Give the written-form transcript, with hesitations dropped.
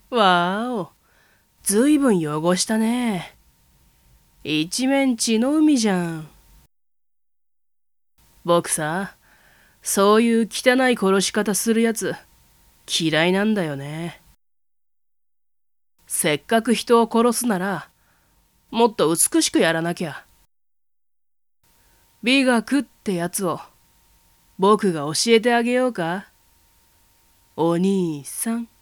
わーお、ずいぶん汚したね。一面血の海じゃん。僕さ、そういう汚い殺し方するやつ、嫌いなんだよね。せっかく人を殺すなら、もっと美しくやらなきゃ。美学ってやつを、僕が教えてあげようか。お兄さん。